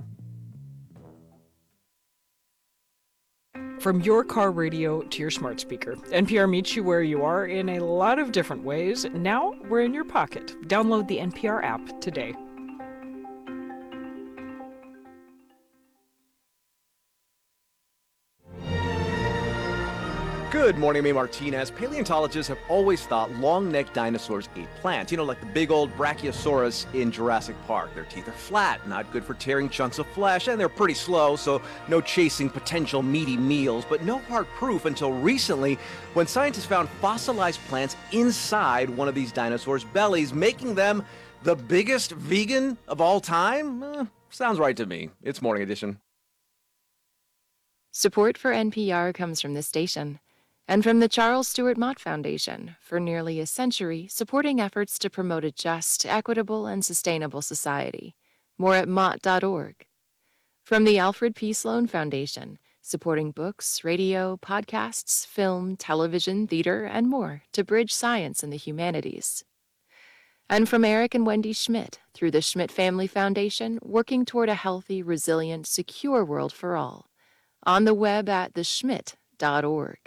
From your car radio to your smart speaker, N P R meets you where you are in a lot of different ways. Now we're in your pocket. Download the N P R app today. Good morning, I'm A. Martinez. Paleontologists have always thought long-necked dinosaurs ate plants. You know, like the big old Brachiosaurus in Jurassic Park. Their teeth are flat, not good for tearing chunks of flesh, and they're pretty slow, so no chasing potential meaty meals. But no hard proof until recently, when scientists found fossilized plants inside one of these dinosaurs' bellies, making them the biggest vegan of all time? Eh, sounds right to me. It's Morning Edition. Support for N P R comes from this station and from the Charles Stewart Mott Foundation, for nearly a century supporting efforts to promote a just, equitable, and sustainable society. More at mott dot org. From the Alfred P. Sloan Foundation, supporting books, radio, podcasts, film, television, theater, and more to bridge science and the humanities. And from Eric and Wendy Schmidt, through the Schmidt Family Foundation, working toward a healthy, resilient, secure world for all. On the web at the schmidt dot org.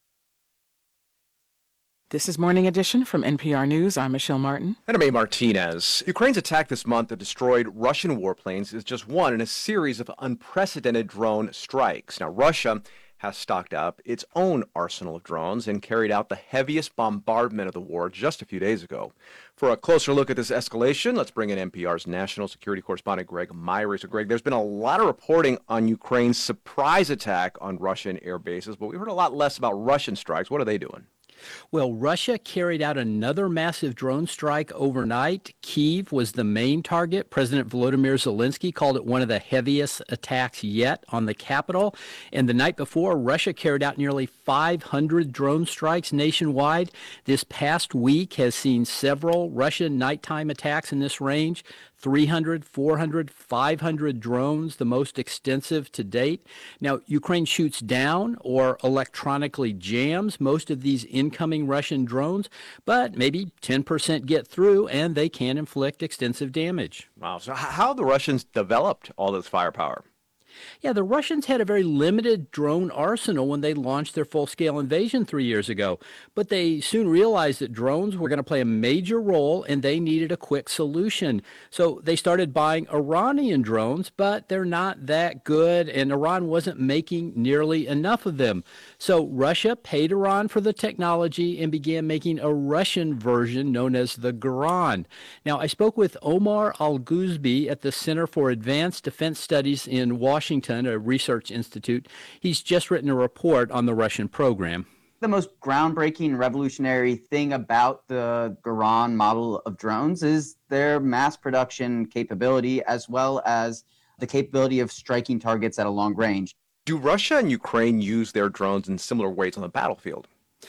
This is Morning Edition from N P R News. I'm Michelle Martin. And I'm A. Martinez. Ukraine's attack this month that destroyed Russian warplanes is just one in a series of unprecedented drone strikes. Now, Russia has stocked up its own arsenal of drones and carried out the heaviest bombardment of the war just a few days ago. For a closer look at this escalation, let's bring in N P R's national security correspondent Greg Myrie. So, Greg, there's been a lot of reporting on Ukraine's surprise attack on Russian air bases, but we heard a lot less about Russian strikes. What are they doing? Well, Russia carried out another massive drone strike overnight. Kyiv was the main target. President Volodymyr Zelensky called it one of the heaviest attacks yet on the capital. And the night before, Russia carried out nearly five hundred drone strikes nationwide. This past week has seen several Russian nighttime attacks in this range. three hundred, four hundred, five hundred drones, the most extensive to date. Now, Ukraine shoots down or electronically jams most of these incoming Russian drones, but maybe ten percent get through and they can inflict extensive damage. Wow. So how have the Russians developed all this firepower? Yeah, the Russians had a very limited drone arsenal when they launched their full-scale invasion three years ago. But they soon realized that drones were going to play a major role and they needed a quick solution. So they started buying Iranian drones, but they're not that good, and Iran wasn't making nearly enough of them. So Russia paid Iran for the technology and began making a Russian version known as the Garand. Now, I spoke with Omar Al-Ghuzbi at the Center for Advanced Defense Studies in Washington. Washington, a research institute. He's just written a report on the Russian program. The most groundbreaking, revolutionary thing about the Garand model of drones is their mass production capability, as well as the capability of striking targets at a long range. Do Russia and Ukraine use their drones in similar ways on the battlefield?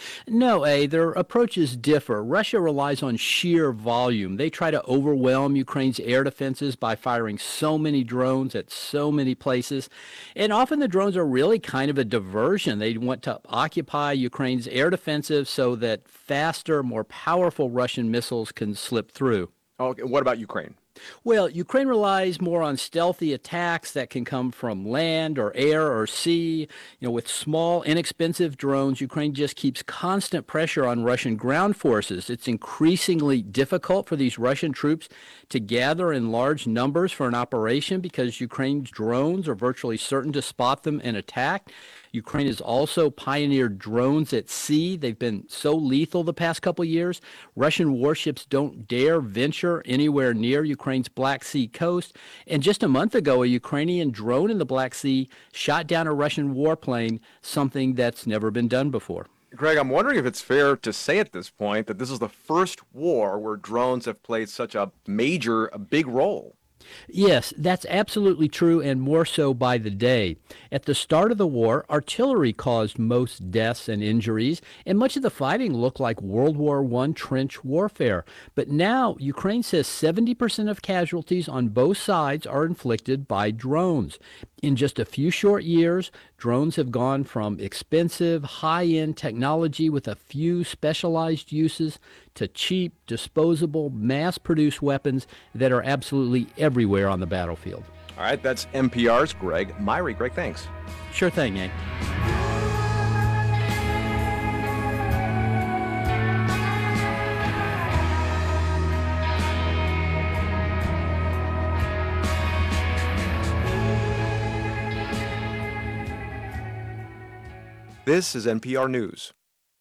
No, A. Their approaches differ. Russia relies on sheer volume. They try to overwhelm Ukraine's air defenses by firing so many drones at so many places. And often the drones are really kind of a diversion. They want to occupy Ukraine's air defensive so that faster, more powerful Russian missiles can slip through. Okay, what about Ukraine? Well, Ukraine relies more on stealthy attacks that can come from land or air or sea. You know, with small, inexpensive drones, Ukraine just keeps constant pressure on Russian ground forces. It's increasingly difficult for these Russian troops to gather in large numbers for an operation because Ukraine's drones are virtually certain to spot them and attack. Ukraine has also pioneered drones at sea. They've been so lethal the past couple years. Russian warships don't dare venture anywhere near Ukraine's Black Sea coast. And just a month ago, a Ukrainian drone in the Black Sea shot down a Russian warplane, something that's never been done before. Greg, I'm wondering if it's fair to say at this point that this is the first war where drones have played such a major, a big role. Yes, that's absolutely true, and more so by the day. At the start of the war, artillery caused most deaths and injuries, and much of the fighting looked like World War One trench warfare. But now, Ukraine says seventy percent of casualties on both sides are inflicted by drones. In just a few short years, drones have gone from expensive, high-end technology with a few specialized uses to cheap, disposable, mass-produced weapons that are absolutely everywhere on the battlefield. All right, that's N P R's Greg Myrie. Greg, thanks. Sure thing, eh? This is N P R News.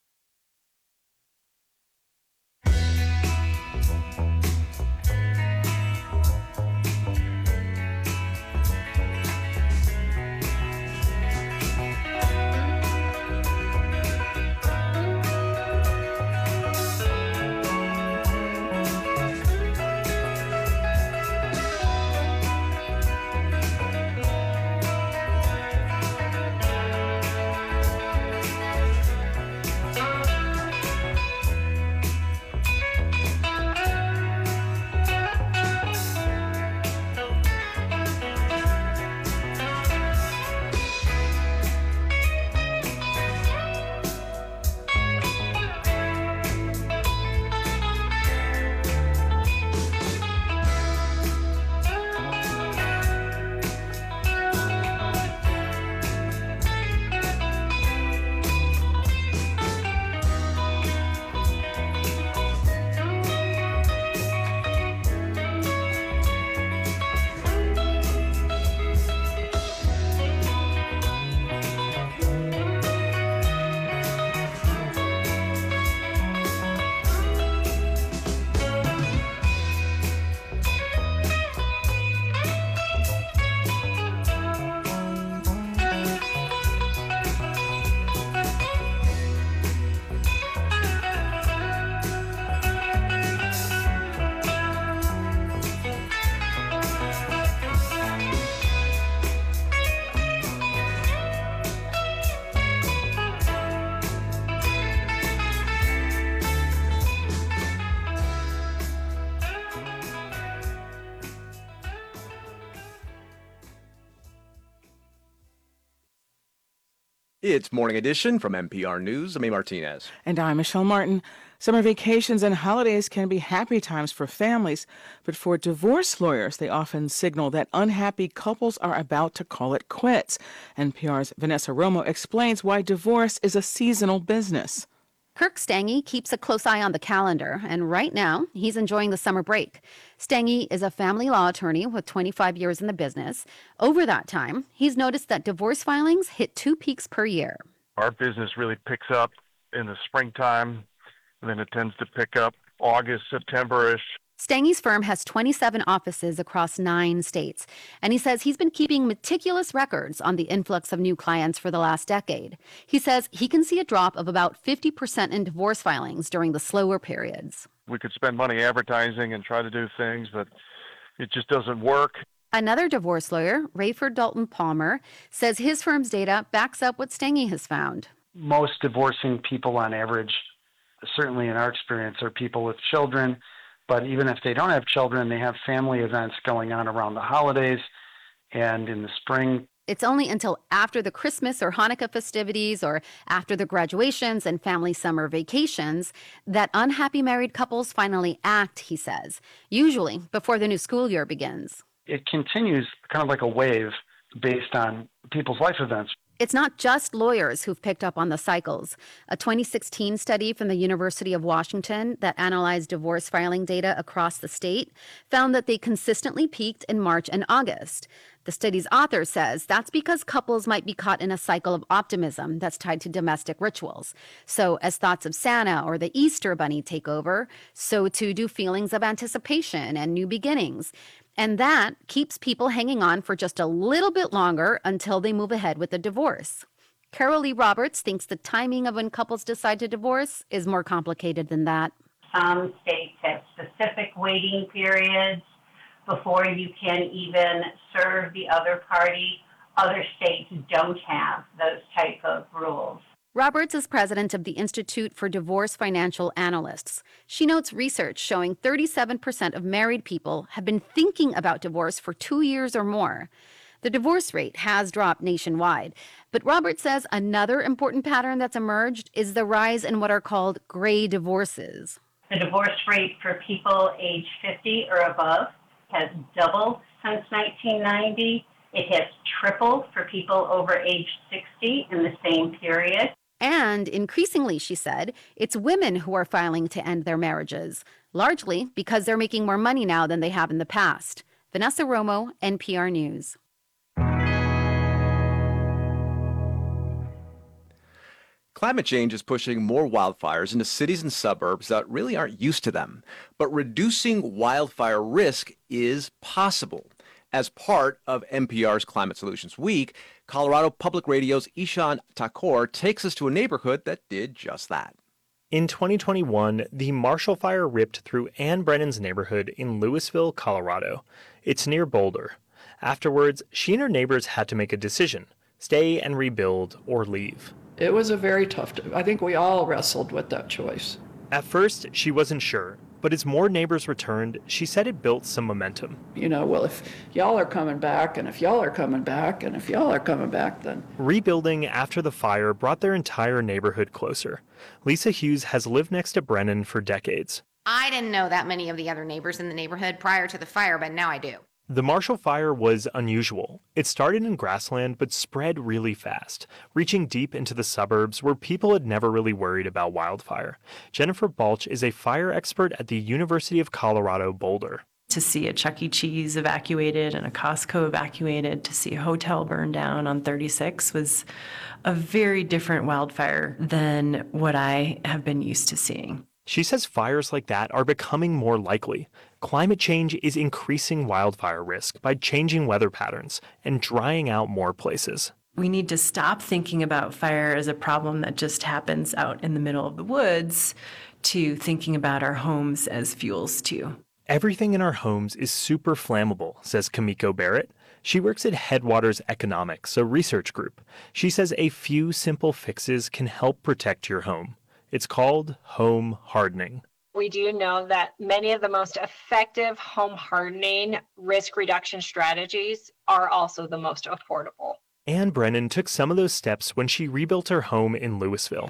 It's Morning Edition from N P R News. I'm A. Martinez. And I'm Michelle Martin. Summer vacations and holidays can be happy times for families, but for divorce lawyers, they often signal that unhappy couples are about to call it quits. N P R's Vanessa Romo explains why divorce is a seasonal business. Kirk Stange keeps a close eye on the calendar, and right now, he's enjoying the summer break. Stange is a family law attorney with twenty-five years in the business. Over that time, he's noticed that divorce filings hit two peaks per year. Our business really picks up in the springtime, and then it tends to pick up August, September-ish. Stange's firm has twenty-seven offices across nine states, and he says he's been keeping meticulous records on the influx of new clients for the last decade. He says he can see a drop of about fifty percent in divorce filings during the slower periods. We could spend money advertising and try to do things, but it just doesn't work. Another divorce lawyer, Rayford Dalton Palmer, says his firm's data backs up what Stange has found. Most divorcing people on average, certainly in our experience, are people with children. But even if they don't have children, they have family events going on around the holidays and in the spring. It's only until after the Christmas or Hanukkah festivities or after the graduations and family summer vacations that unhappy married couples finally act, he says, usually before the new school year begins. It continues kind of like a wave based on people's life events. It's not just lawyers who've picked up on the cycles. A twenty sixteen study from the University of Washington that analyzed divorce filing data across the state found that they consistently peaked in March and August. The study's author says that's because couples might be caught in a cycle of optimism that's tied to domestic rituals. So as thoughts of Santa or the Easter Bunny take over, so too do feelings of anticipation and new beginnings. And that keeps people hanging on for just a little bit longer until they move ahead with a divorce. Carol Lee Roberts thinks the timing of when couples decide to divorce is more complicated than that. Some states have specific waiting periods before you can even serve the other party. Other states don't have those type of rules. Roberts is president of the Institute for Divorce Financial Analysts. She notes research showing thirty-seven percent of married people have been thinking about divorce for two years or more. The divorce rate has dropped nationwide, but Roberts says another important pattern that's emerged is the rise in what are called gray divorces. The divorce rate for people age fifty or above has doubled since nineteen ninety. It has tripled for people over age sixty in the same period. And increasingly, she said, it's women who are filing to end their marriages, largely because they're making more money now than they have in the past. Vanessa Romo, N P R News. Climate change is pushing more wildfires into cities and suburbs that really aren't used to them. But reducing wildfire risk is possible. As part of N P R's Climate Solutions Week, Colorado Public Radio's Ishan Thakur takes us to a neighborhood that did just that. In twenty twenty-one, the Marshall Fire ripped through Ann Brennan's neighborhood in Louisville, Colorado. It's near Boulder. Afterwards, she and her neighbors had to make a decision: stay and rebuild or leave. It was a very tough, I think we all wrestled with that choice. At first, she wasn't sure, but as more neighbors returned, she said it built some momentum. You know, well, if y'all are coming back, and if y'all are coming back, and if y'all are coming back, then... Rebuilding after the fire brought their entire neighborhood closer. Lisa Hughes has lived next to Brennan for decades. I didn't know that many of the other neighbors in the neighborhood prior to the fire, but now I do. The Marshall Fire was unusual. It started in grassland but spread really fast, reaching deep into the suburbs where people had never really worried about wildfire. Jennifer Balch is a fire expert at the University of Colorado Boulder. To see a Chuck E. Cheese evacuated and a Costco evacuated, to see a hotel burn down on thirty-six was a very different wildfire than what I have been used to seeing. She says fires like that are becoming more likely. Climate change is increasing wildfire risk by changing weather patterns and drying out more places. We need to stop thinking about fire as a problem that just happens out in the middle of the woods to thinking about our homes as fuels too. Everything in our homes is super flammable, says Kamiko Barrett. She works at Headwaters Economics, a research group. She says a few simple fixes can help protect your home. It's called home hardening. We do know that many of the most effective home hardening risk reduction strategies are also the most affordable. Ann Brennan took some of those steps when she rebuilt her home in Louisville.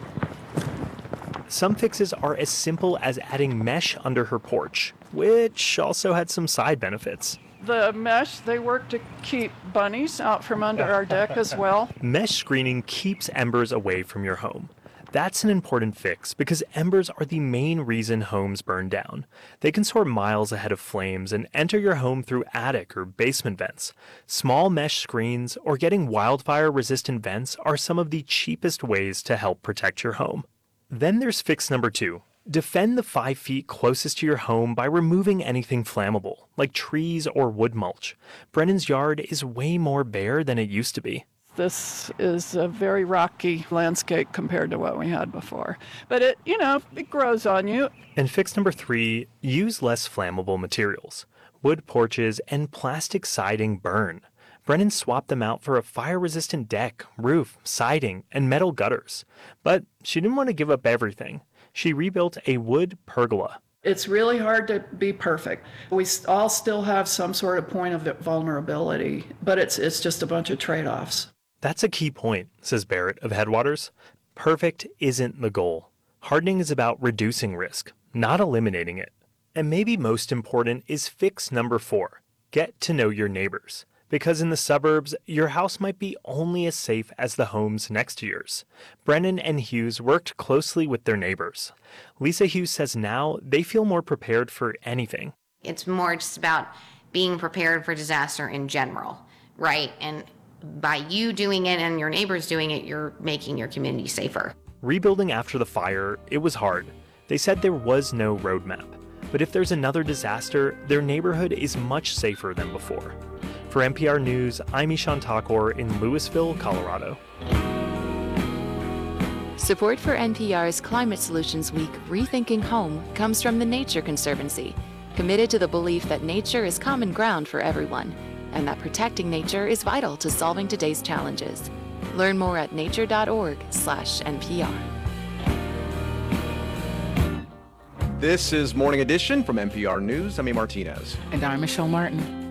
Some fixes are as simple as adding mesh under her porch, which also had some side benefits. The mesh, they work to keep bunnies out from under our deck as well. Mesh screening keeps embers away from your home. That's an important fix because embers are the main reason homes burn down. They can soar miles ahead of flames and enter your home through attic or basement vents. Small mesh screens or getting wildfire-resistant vents are some of the cheapest ways to help protect your home. Then there's fix number two. Defend the five feet closest to your home by removing anything flammable, like trees or wood mulch. Brennan's yard is way more bare than it used to be. This is a very rocky landscape compared to what we had before. But it, you know, it grows on you. And fix number three, use less flammable materials. Wood porches and plastic siding burn. Brennan swapped them out for a fire-resistant deck, roof, siding, and metal gutters. But she didn't want to give up everything. She rebuilt a wood pergola. It's really hard to be perfect. We all still have some sort of point of vulnerability, but it's it's just a bunch of trade-offs. That's a key point, says Barrett of Headwaters. Perfect isn't the goal. Hardening is about reducing risk, not eliminating it. And maybe most important is fix number four. Get to know your neighbors. Because in the suburbs, your house might be only as safe as the homes next to yours. Brennan and Hughes worked closely with their neighbors. Lisa Hughes says now they feel more prepared for anything. It's more just about being prepared for disaster in general, right? And by you doing it and your neighbors doing it, you're making your community safer. Rebuilding after the fire, it was hard. They said there was no roadmap. But if there's another disaster, their neighborhood is much safer than before. For N P R News, I'm Ishan Thakur in Louisville, Colorado. Support for N P R's Climate Solutions Week Rethinking Home comes from the Nature Conservancy, committed to the belief that nature is common ground for everyone, and that protecting nature is vital to solving today's challenges. Learn more at nature.org slash NPR. This is Morning Edition from N P R News. I'm A. Martinez. And I'm Michelle Martin.